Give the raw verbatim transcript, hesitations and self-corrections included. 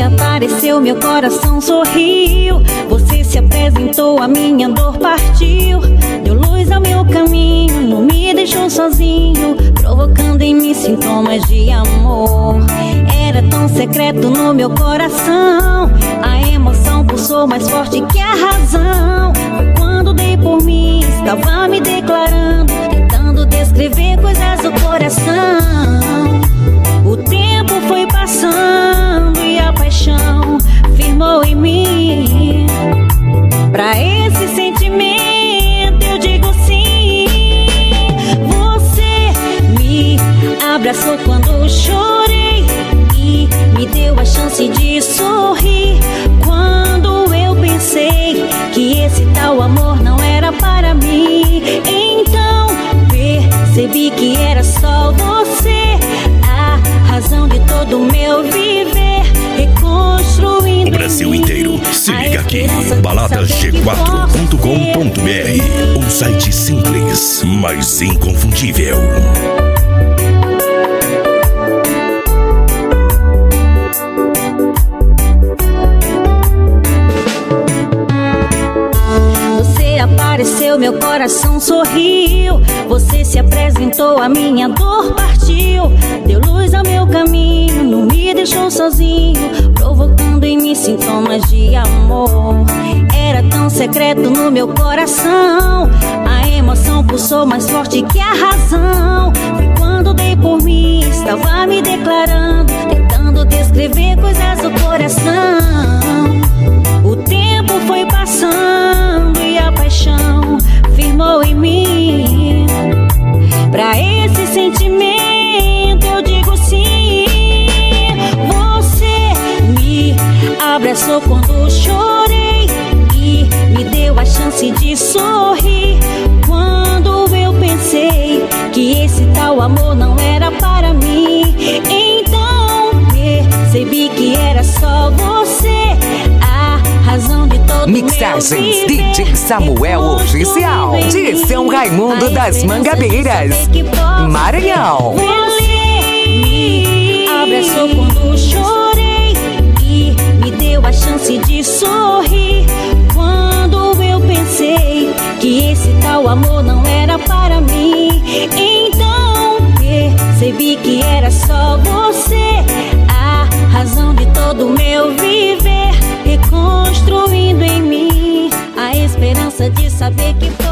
apareceu, meu coração sorriu. Você se apresentou, a minha dor partiu. Deu luz ao meu caminho, não me deixou sozinho, provocando em mim sintomas de amor. Era tão secreto no meu coração, a emoção pulsou mais forte que a razão. Foi quando dei por mim, estava me declarando, tentando descrever coisas do coração. O tempo foi passando e a paixão firmou em mim. Pra esse sentimento eu digo sim. Você me abraçou quando chorei e me deu a chance de sorrir. Quando eu pensei que esse tal amor não era para mim, então percebi que era só você, a razão de todo o meu viver, reconstruindo o Brasil inteiro. Se liga aqui, balada G quatro ponto com ponto br, um site simples, mas inconfundível. Apareceu, meu coração sorriu. Você se apresentou, a minha dor partiu. Deu luz ao meu caminho, não me deixou sozinho, provocando em mim sintomas de amor. Era tão secreto no meu coração, a emoção pulsou mais forte que a razão. Foi quando dei por mim, estava me declarando, tentando descrever coisas do coração. O tempo foi passando e a paixão firmou em mim. Pra esse sentimento eu digo sim. Você me abraçou quando chorei e me deu a chance de sorrir. Quando eu pensei que esse tal amor não era para mim, então percebi que era só você, a razão de todo Mixagens D J Samuel Oficial, de São Raimundo das Mangabeiras, Maranhão. Você me abraçou quando chorei e me deu a chance de sorrir. Quando eu pensei que esse tal amor não era para mim, então percebi que era só você, a razão de todo o meu viver, reconstruindo em mim a esperança de saber que